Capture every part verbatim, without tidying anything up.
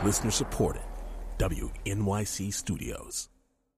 Listener supported. W N Y C Studios.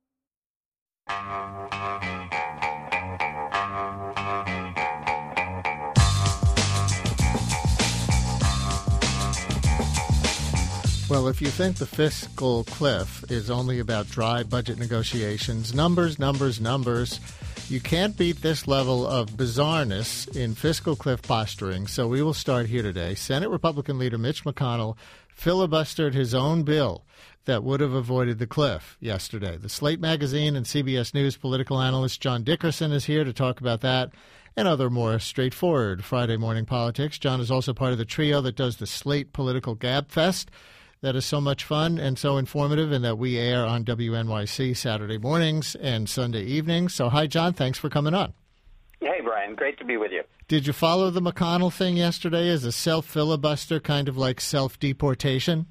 Well, if you think the fiscal cliff is only about dry budget negotiations, numbers, numbers, numbers, you can't beat this level of bizarreness in fiscal cliff posturing. So we will start here today. Senate Republican leader Mitch McConnell filibustered his own bill that would have avoided the cliff yesterday. The Slate Magazine and C B S News political analyst John Dickerson is here to talk about that and other more straightforward Friday morning politics. John is also part of the trio that does the Slate Political Gab Fest. That is so much fun and so informative, and that we air on W N Y C Saturday mornings and Sunday evenings. So, hi, John. Thanks for coming on. Hey, Brian. Great to be with you. Did you follow the McConnell thing yesterday as a self-filibuster, kind of like self-deportation?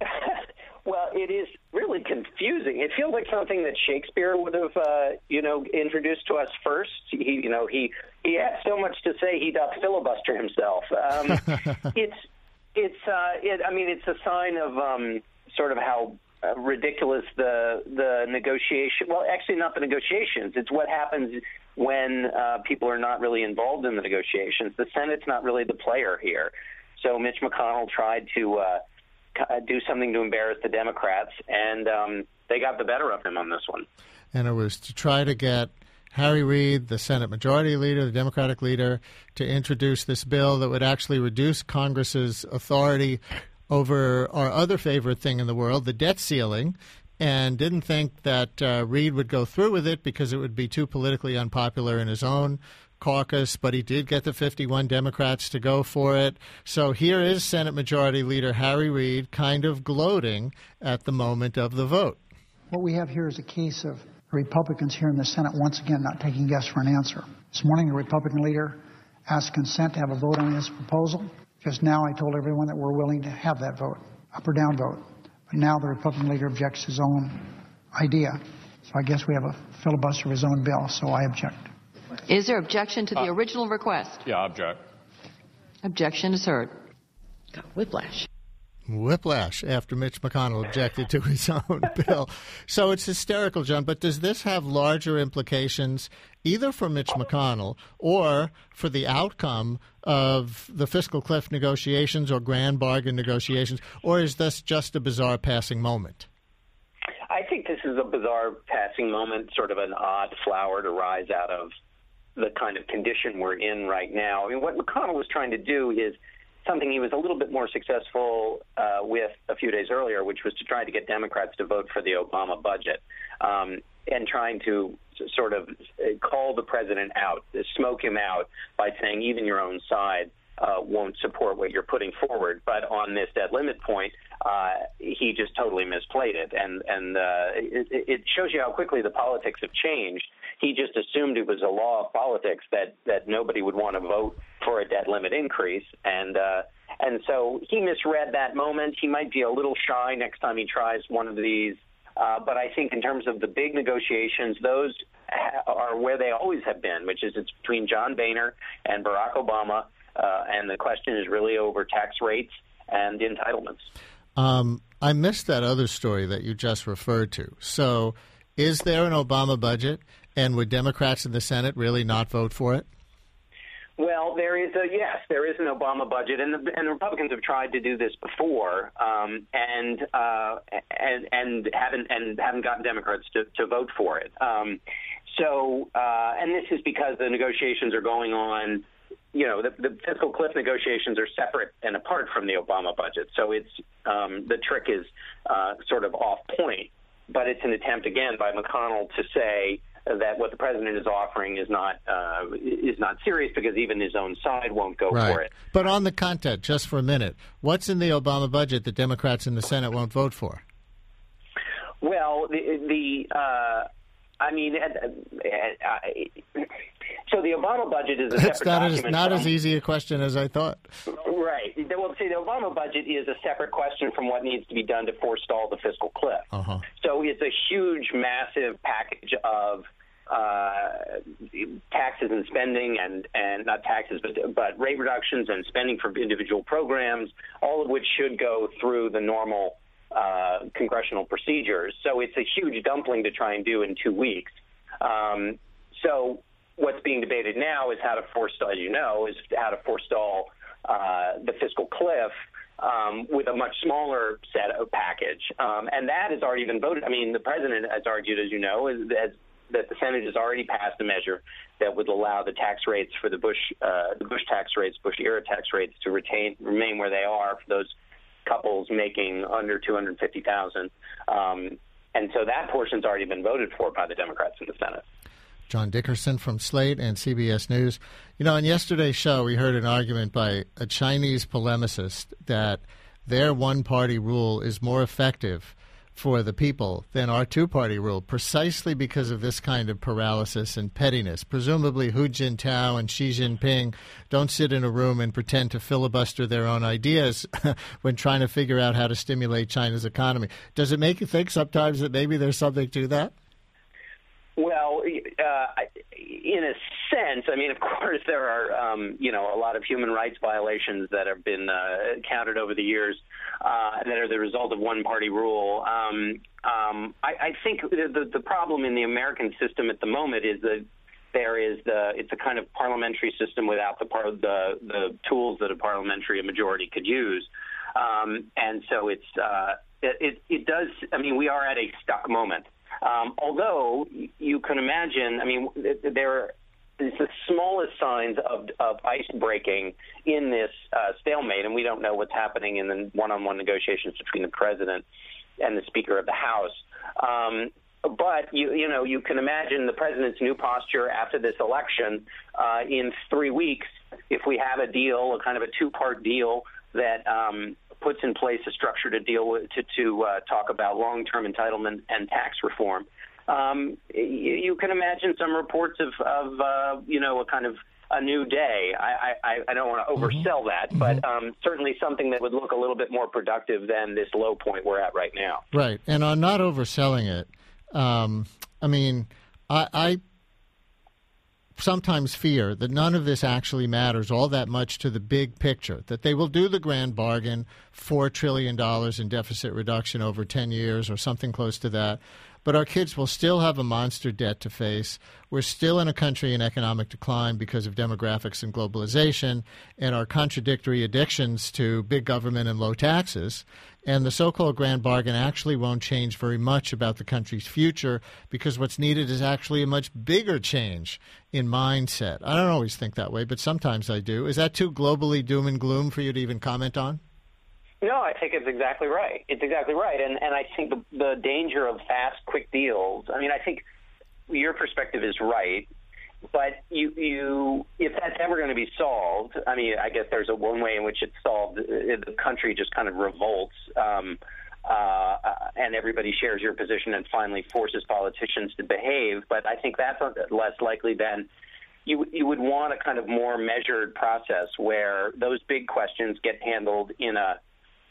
Well, it is really confusing. It feels like something that Shakespeare would have, uh, you know, introduced to us first. He, you know, he he had so much to say he doth filibuster himself. Um, it's. It's, uh, it, I mean, it's a sign of um, sort of how uh, ridiculous the the negotiation. Well, actually, not the negotiations. It's what happens when uh, people are not really involved in the negotiations. The Senate's not really the player here. So Mitch McConnell tried to uh, do something to embarrass the Democrats, and um, they got the better of him on this one. And it was to try to get Harry Reid, the Senate Majority Leader, the Democratic leader, to introduce this bill that would actually reduce Congress's authority over our other favorite thing in the world, the debt ceiling, and didn't think that uh, Reid would go through with it because it would be too politically unpopular in his own caucus, but he did get the fifty-one Democrats to go for it. So here is Senate Majority Leader Harry Reid kind of gloating at the moment of the vote. What we have here is a case of Republicans here in the Senate once again not taking yes for an answer. This morning, the Republican leader asked consent to have a vote on this proposal. Just now, I told everyone that we're willing to have that vote, up or down vote. But now the Republican leader objects his own idea. So I guess we have a filibuster of his own bill, so I object. Is there objection to the uh, original request? Yeah, object. Objection is heard. Got whiplash. Whiplash after Mitch McConnell objected to his own bill. So it's hysterical, John, but does this have larger implications either for Mitch McConnell or for the outcome of the fiscal cliff negotiations or grand bargain negotiations, or is this just a bizarre passing moment? I think this is a bizarre passing moment, sort of an odd flower to rise out of the kind of condition we're in right now. I mean, what McConnell was trying to do is something he was a little bit more successful uh, with a few days earlier, which was to try to get Democrats to vote for the Obama budget um, and trying to sort of call the president out, smoke him out by saying even your own side uh, won't support what you're putting forward. But on this debt limit point, uh, he just totally misplayed it. And, and uh, it, it shows you how quickly the politics have changed. He just assumed it was a law of politics that, that nobody would want to vote for a debt limit increase. And uh, and so he misread that moment. He might be a little shy next time he tries one of these. Uh, but I think in terms of the big negotiations, those are where they always have been, which is it's between John Boehner and Barack Obama. Uh, and the question is really over tax rates and entitlements. Um, I missed that other story that you just referred to. So is there an Obama budget? And would Democrats in the Senate really not vote for it? Well, there is a yes, there is an Obama budget, and the, and the Republicans have tried to do this before, um, and uh, and and haven't and haven't gotten Democrats to, to vote for it. Um, so, uh, and this is because the negotiations are going on. You know, the, the fiscal cliff negotiations are separate and apart from the Obama budget. So it's um, the trick is uh, sort of off point, but it's an attempt again by McConnell to say that what the president is offering is not uh, is not serious because even his own side won't go right. for it. But on the content, just for a minute, what's in the Obama budget that Democrats in the Senate won't vote for? Well, the, the uh, I mean, uh, uh, so the Obama budget is a it's separate not document. As, not from, as easy a question as I thought. Right. Well, see, the Obama budget is a separate question from what needs to be done to forestall the fiscal cliff. Uh-huh. So it's a huge, massive package of uh, taxes and spending and, and not taxes, but, but rate reductions and spending for individual programs, all of which should go through the normal uh, congressional procedures. So it's a huge dumpling to try and do in two weeks. Um, so what's being debated now is how to forestall, as you know, is how to forestall uh, the fiscal cliff um, with a much smaller set of package. Um, and that has already been voted. I mean, the president has argued, as you know, is, has, that the Senate has already passed a measure that would allow the tax rates for the Bush, uh, the Bush tax rates, Bush-era tax rates, to retain remain where they are for those couples making under two hundred fifty thousand dollars. Um, and so that portion's already been voted for by the Democrats in the Senate. John Dickerson from Slate and C B S News. You know, on yesterday's show, we heard an argument by a Chinese polemicist that their one-party rule is more effective for the people than our two-party rule, precisely because of this kind of paralysis and pettiness. Presumably Hu Jintao and Xi Jinping don't sit in a room and pretend to filibuster their own ideas when trying to figure out how to stimulate China's economy. Does it make you think sometimes that maybe there's something to that? Well, uh, in a sense, I mean, of course, there are, um, you know, a lot of human rights violations that have been uh, counted over the years uh, that are the result of one-party rule. Um, um, I, I think the, the problem in the American system at the moment is that there is the it's a kind of parliamentary system without the par- the, the tools that a parliamentary majority could use, um, and so it's uh, it, it it does. I mean, we are at a stuck moment. Um, although you can imagine, I mean, there is the smallest signs of, of ice breaking in this uh, stalemate, and we don't know what's happening in the one-on-one negotiations between the president and the Speaker of the House. Um, but, you, you know, you can imagine the president's new posture after this election uh, in three weeks, if we have a deal, a kind of a two-part deal that um, puts in place a structure to deal with, to, to uh, talk about long-term entitlement and tax reform. Um, you, you can imagine some reports of, of uh, you know, a kind of a new day. I, I, I don't want to oversell that, but um, certainly something that would look a little bit more productive than this low point we're at right now. Right. And on not overselling it, um, I mean, I, I sometimes fear that none of this actually matters all that much to the big picture, that they will do the grand bargain, four trillion dollars in deficit reduction over ten years or something close to that, but our kids will still have a monster debt to face. We're still in a country in economic decline because of demographics and globalization and our contradictory addictions to big government and low taxes. And the so-called grand bargain actually won't change very much about the country's future because what's needed is actually a much bigger change in mindset. I don't always think that way, but sometimes I do. Is that too globally doom and gloom for you to even comment on? No, I think it's exactly right. It's exactly right. And and I think the, the danger of fast, quick deals, I mean, I think your perspective is right. But you, you, if that's ever going to be solved, I mean, I guess there's a one way in which it's solved. The country just kind of revolts, um, uh, and everybody shares your position and finally forces politicians to behave. But I think that's less likely than you. You would want a kind of more measured process where those big questions get handled in a,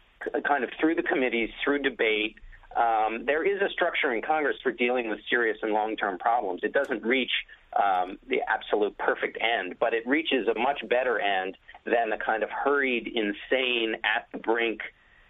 a kind of through the committees, through debate. Um, there is a structure in Congress for dealing with serious and long-term problems. It doesn't reach um, the absolute perfect end, but it reaches a much better end than the kind of hurried, insane, at the brink,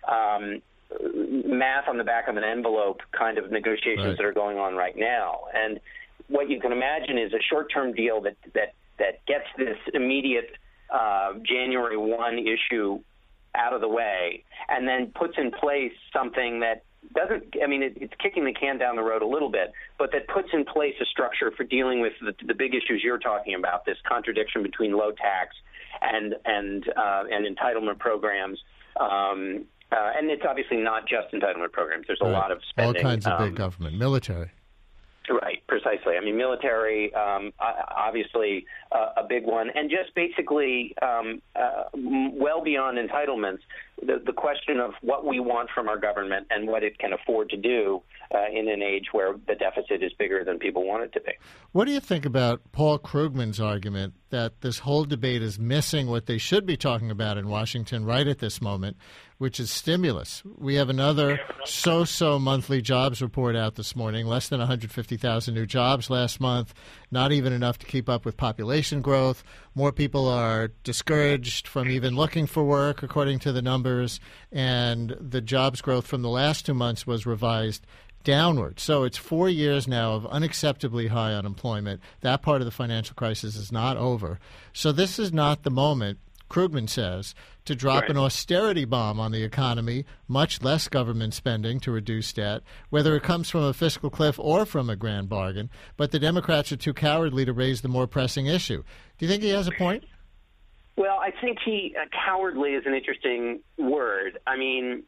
um, math on the back of an envelope kind of negotiations right. that are going on right now. And what you can imagine is a short-term deal that that that gets this immediate uh, January first issue out of the way, and then puts in place something that doesn't, I mean, it, it's kicking the can down the road a little bit, but that puts in place a structure for dealing with the, the big issues you're talking about, this contradiction between low tax and and uh, and entitlement programs. Um, uh, and it's obviously not just entitlement programs. There's a right. lot of spending. All kinds of um, big government, military. Right, precisely. I mean, military, um, obviously uh, a big one, and just basically um, uh, well beyond entitlements, the, the question of what we want from our government and what it can afford to do uh, in an age where the deficit is bigger than people want it to be. What do you think about Paul Krugman's argument that this whole debate is missing what they should be talking about in Washington right at this moment, which is stimulus. We have another so-so monthly jobs report out this morning, less than one hundred fifty thousand new jobs last month, not even enough to keep up with population growth. More people are discouraged from even looking for work, according to the numbers, and the jobs growth from the last two months was revised downward. So it's four years now of unacceptably high unemployment. That part of the financial crisis is not over. So this is not the moment, Krugman says, to drop right. an austerity bomb on the economy, much less government spending to reduce debt, whether it comes from a fiscal cliff or from a grand bargain. But the Democrats are too cowardly to raise the more pressing issue. Do you think he has a point? Well, I think he uh, cowardly is an interesting word. I mean,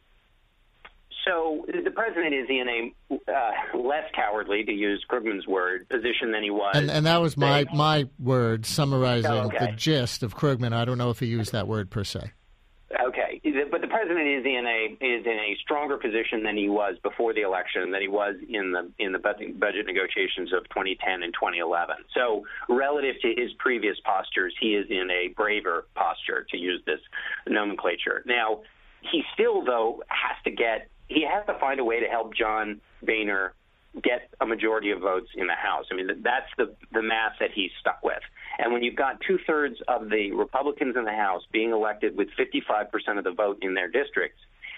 so the president is in a uh, less cowardly, to use Krugman's word, position than he was. And, and that was my, my word summarizing oh, okay. the gist of Krugman. I don't know if he used that word per se. Okay, but the president is in a is in a stronger position than he was before the election, than he was in the in the budget, budget negotiations of twenty ten and twenty eleven. So, relative to his previous postures, he is in a braver posture, to use this nomenclature. Now, he still, though, has to get he has to find a way to help John Boehner get a majority of votes in the House. I mean, that's the the math that he's stuck with. And when you've got two-thirds of the Republicans in the House being elected with fifty-five percent of the vote in their districts,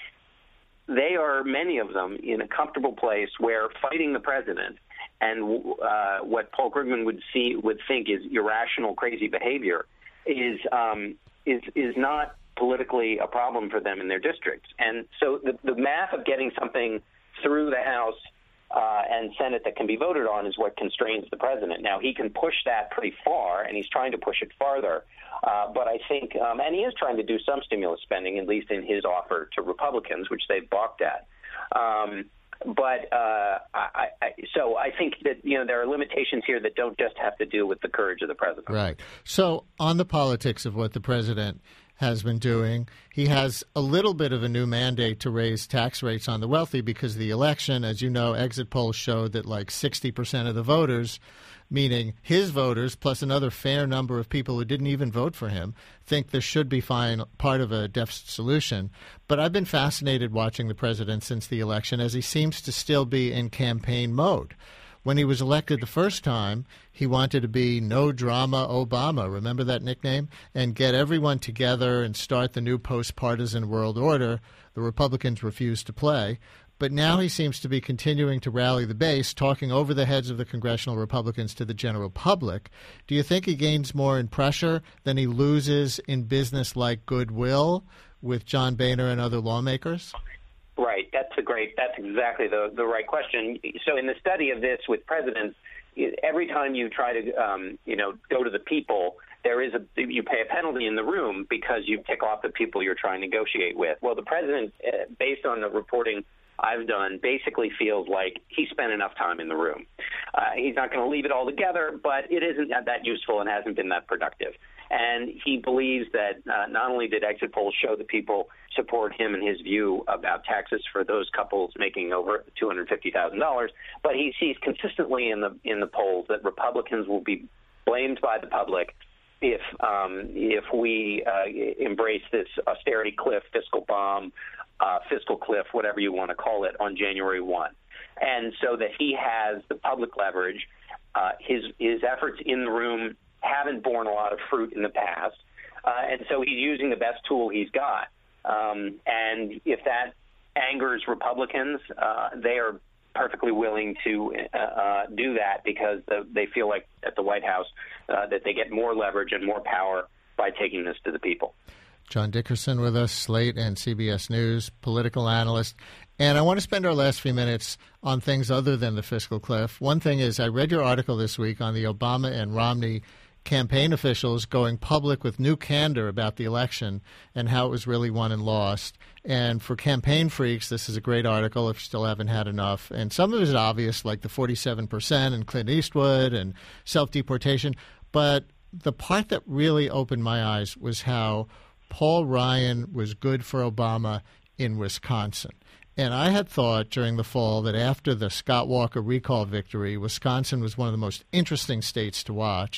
they are, many of them, in a comfortable place where fighting the president and uh, what Paul Krugman would see would think is irrational, crazy behavior is um, is is not politically a problem for them in their districts. And so the, the math of getting something through the House Uh, and Senate that can be voted on is what constrains the president. Now, he can push that pretty far, and he's trying to push it farther. Uh, but I think, um, and he is trying to do some stimulus spending, at least in his offer to Republicans, which they've balked at. Um, but uh, I, I, so I think that, you know, there are limitations here that don't just have to do with the courage of the president. Right. So on the politics of what the president has been doing, he has a little bit of a new mandate to raise tax rates on the wealthy because the election, as you know, exit polls showed that like sixty percent of the voters, meaning his voters plus another fair number of people who didn't even vote for him, think this should be fine, part of a deficit solution. But I've been fascinated watching the president since the election as he seems to still be in campaign mode. When he was elected the first time, he wanted to be no drama Obama, remember that nickname, and get everyone together and start the new post-partisan world order. The Republicans refused to play. But now he seems to be continuing to rally the base, talking over the heads of the congressional Republicans to the general public. Do you think he gains more in pressure than he loses in business-like goodwill with John Boehner and other lawmakers? Right. That's a great. That's exactly the the right question. So in the study of this with presidents, every time you try to um, you know go to the people, there is a you pay a penalty in the room because you tick off the people you're trying to negotiate with. Well, the president, uh, based on the reporting I've done, basically feels like he spent enough time in the room. Uh, he's not going to leave it all together, but it isn't that useful and hasn't been that productive. And he believes that uh, not only did exit polls show that people support him and his view about taxes for those couples making over two hundred fifty thousand dollars, but he sees consistently in the in the polls that Republicans will be blamed by the public if um, if we uh, embrace this austerity cliff, fiscal bomb, uh, fiscal cliff, whatever you want to call it, on January first. And so that he has the public leverage. Uh, his his efforts in the room haven't borne a lot of fruit in the past, uh, and so he's using the best tool he's got. Um, and if that angers Republicans, uh, they are perfectly willing to uh, uh, do that because the, they feel like at the White House uh, that they get more leverage and more power by taking this to the people. John Dickerson with us, Slate and C B S News, political analyst. And I want to spend our last few minutes on things other than the fiscal cliff. One thing is I read your article this week on the Obama and Romney campaign officials going public with new candor about the election and how it was really won and lost. And for campaign freaks, this is a great article if you still haven't had enough. And some of it is obvious, like the forty-seven percent and Clint Eastwood and self-deportation. But the part that really opened my eyes was how Paul Ryan was good for Obama in Wisconsin. And I had thought during the fall that after the Scott Walker recall victory, Wisconsin was one of the most interesting states to watch.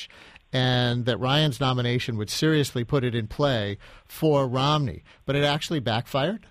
and that Ryan's nomination would seriously put it in play for Romney. But it actually backfired?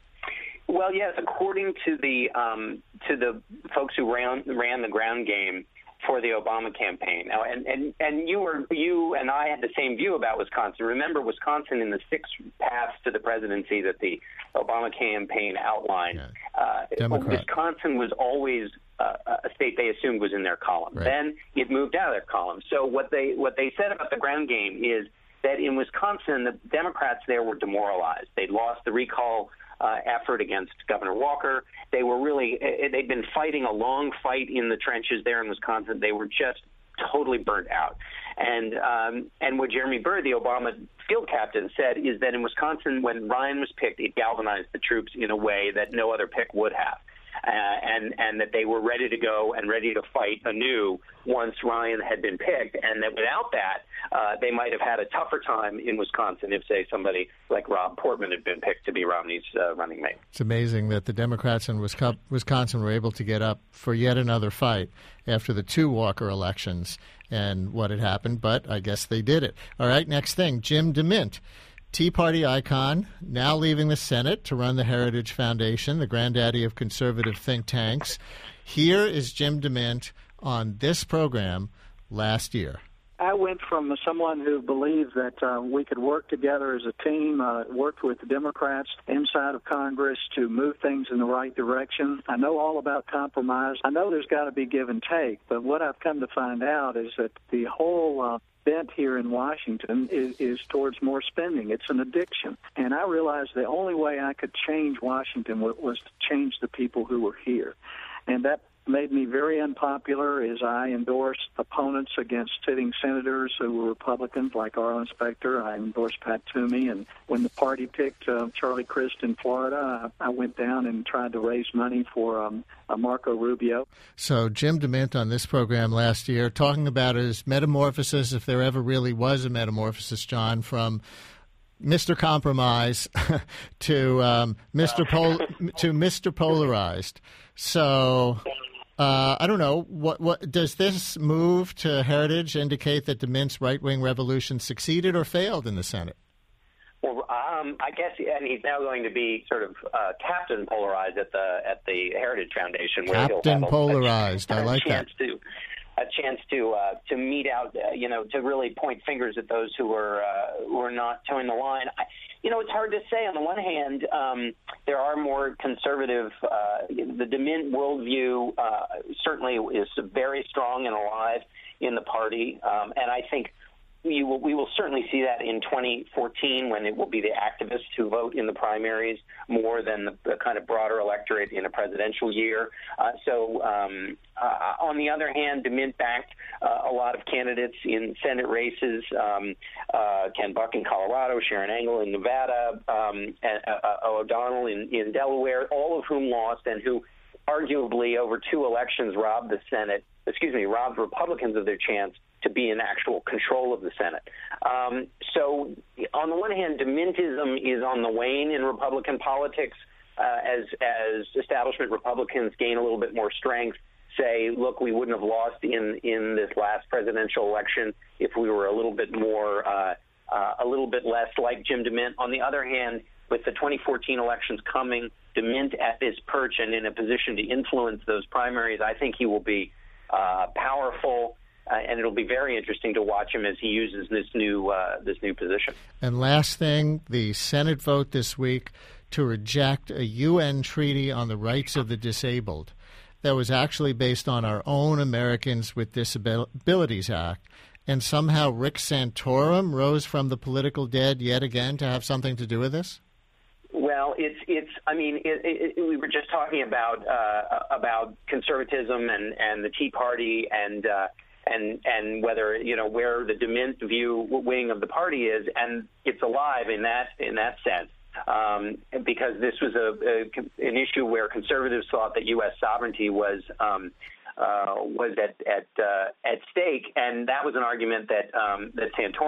Well, yes, according to the um, to the folks who ran ran the ground game for the Obama campaign. Now, and, and, and you were you and I had the same view about Wisconsin. Remember, Wisconsin, in the six paths to the presidency that the Obama campaign outlined, yeah. uh, Wisconsin was always uh, a state they assumed was in their column. Right. Then it moved out of their column. So what they what they said about the ground game is that in Wisconsin, the Democrats there were demoralized. They'd lost the recall Uh, effort against Governor Walker. They were really, they'd been fighting a long fight in the trenches there in Wisconsin. They were just totally burnt out. And um, and what Jeremy Bird, the Obama field captain, said is that in Wisconsin, when Ryan was picked, it galvanized the troops in a way that no other pick would have. Uh, and, and that they were ready to go and ready to fight anew once Ryan had been picked, and that without that, uh, they might have had a tougher time in Wisconsin if, say, somebody like Rob Portman had been picked to be Romney's uh, running mate. It's amazing that the Democrats in Wisconsin were able to get up for yet another fight after the two Walker elections and what had happened, but I guess they did it. All right, next thing, Jim DeMint. Tea Party icon, now leaving the Senate to run the Heritage Foundation, the granddaddy of conservative think tanks. Here is Jim DeMint on this program last year. I went from someone who believed that uh, we could work together as a team, uh, worked with the Democrats inside of Congress to move things in the right direction. I know all about compromise. I know there's got to be give and take, but what I've come to find out is that the whole uh, bent here in Washington is, is towards more spending. It's an addiction. And I realized the only way I could change Washington was, was to change the people who were here. And that made me very unpopular as I endorsed opponents against sitting senators who were Republicans, like Arlen Specter. I endorsed Pat Toomey. And when the party picked uh, Charlie Crist in Florida, I, I went down and tried to raise money for um, uh, Marco Rubio. So Jim DeMint on this program last year talking about his metamorphosis, if there ever really was a metamorphosis, John, from Mister Compromise to um, Mister Pol- to Mister Polarized. So uh, I don't know. What what does this move to Heritage indicate that DeMint's right-wing revolution succeeded or failed in the Senate? Well, um, I guess, and he's now going to be sort of uh, Captain Polarized at the at the Heritage Foundation, where Captain he'll have Polarized. a, a I like chance that. To, a chance to uh, to mete out, uh, you know, to really point fingers at those who are uh, who are not towing the line. I, you know, it's hard to say. On the one hand, um, there are more conservative. Uh, the DeMint worldview uh, certainly is very strong and alive in the party, um, and I think we will, we will certainly see that in twenty fourteen when it will be the activists who vote in the primaries more than the, the kind of broader electorate in a presidential year. Uh, so um, uh, on the other hand, DeMint backed uh, a lot of candidates in Senate races, um, uh, Ken Buck in Colorado, Sharon Angle in Nevada, um, and, uh, O'Donnell in, in Delaware, all of whom lost and who arguably over two elections robbed the Senate, excuse me, robbed Republicans of their chance to be in actual control of the Senate. Um, so on the one hand, DeMintism is on the wane in Republican politics uh, as, as establishment Republicans gain a little bit more strength, say, look, we wouldn't have lost in, in this last presidential election if we were a little bit more, uh, uh, a little bit less like Jim DeMint. On the other hand, with the twenty fourteen elections coming, DeMint at this perch and in a position to influence those primaries, I think he will be uh, powerful. Uh, and it'll be very interesting to watch him as he uses this new uh, this new position. And last thing, the Senate vote this week to reject a U N treaty on the rights of the disabled that was actually based on our own Americans with Disabilities Act. And somehow Rick Santorum rose from the political dead yet again to have something to do with this? Well, it's it's. I mean, it, it, we were just talking about uh, about conservatism and, and the Tea Party and. Uh, And, and whether, you know, where the DeMint view wing of the party is, and it's alive in that in that sense, um, because this was a, a an issue where conservatives thought that U S sovereignty was um, uh, was at at uh, at stake, and that was an argument that um, that Santorum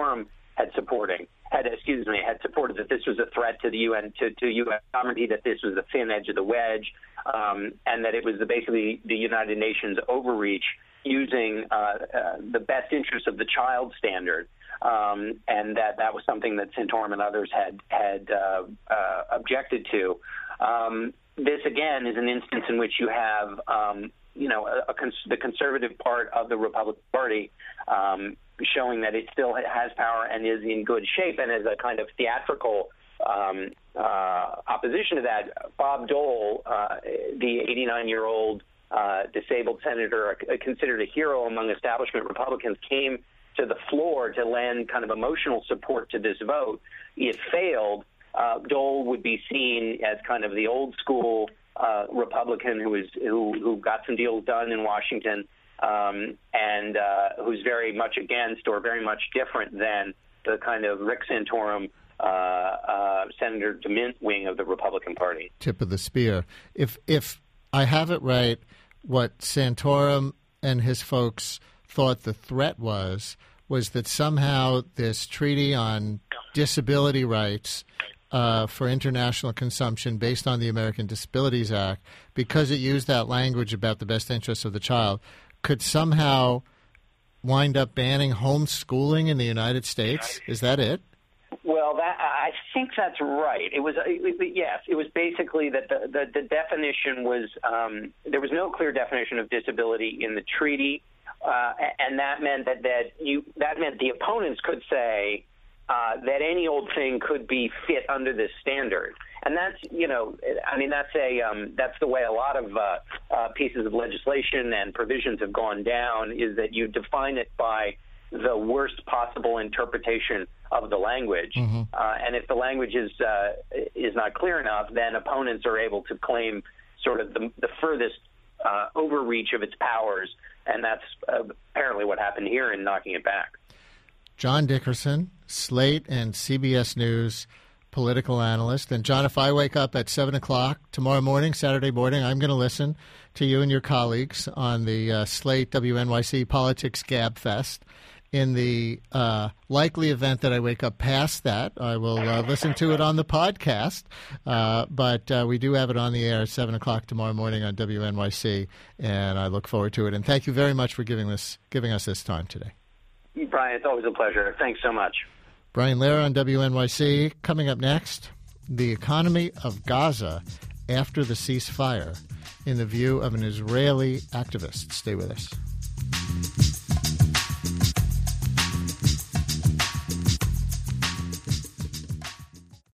had supporting had excuse me had supported that this was a threat to the U N to, to U S sovereignty, that this was the thin edge of the wedge, um, and that it was the, basically the United Nations overreach using uh, uh, the best interest of the child standard, um, and that that was something that Santorum and others had had uh, uh, objected to. Um, this again is an instance in which you have um, you know a, a cons- the conservative part of the Republican Party um, showing that it still has power and is in good shape, and as a kind of theatrical um, uh, opposition to that, Bob Dole, uh, the eighty-nine-year-old uh, disabled senator, uh, considered a hero among establishment Republicans, came to the floor to lend kind of emotional support to this vote. It failed. Uh, Dole would be seen as kind of the old school uh, Republican who is who, who got some deals done in Washington, um, and uh, who's very much against or very much different than the kind of Rick Santorum, uh, uh, Senator DeMint wing of the Republican Party. Tip of the spear. If if I have it right, what Santorum and his folks thought the threat was was that somehow this treaty on disability rights uh, for international consumption based on the American Disabilities Act, because it used that language about the best interests of the child, could somehow wind up banning homeschooling in the United States? Is that it? Well, that, I think that's right. It was it, yes. It was basically that the, the, the definition was um, there was no clear definition of disability in the treaty, uh, and that meant that that you that meant the opponents could say uh, that any old thing could be fit under this standard. And that's, you know, I mean, that's a um, that's the way a lot of uh, uh, pieces of legislation and provisions have gone down, is that you define it by the worst possible interpretation of the language. Mm-hmm. Uh, and if the language is uh, is not clear enough, then opponents are able to claim sort of the, the furthest uh, overreach of its powers. And that's uh, apparently what happened here in knocking it back. John Dickerson, Slate and C B S News political analyst. And, John, if I wake up at seven o'clock tomorrow morning, Saturday morning, I'm going to listen to you and your colleagues on the uh, Slate W N Y C Politics Gab Fest. In the uh, likely event that I wake up past that, I will uh, listen to it on the podcast. Uh, but uh, we do have it on the air at seven o'clock tomorrow morning on W N Y C, and I look forward to it. And thank you very much for giving us, giving us this time today. Brian, it's always a pleasure. Thanks so much. Brian Lehrer on W N Y C. Coming up next, the economy of Gaza after the ceasefire, in the view of an Israeli activist. Stay with us.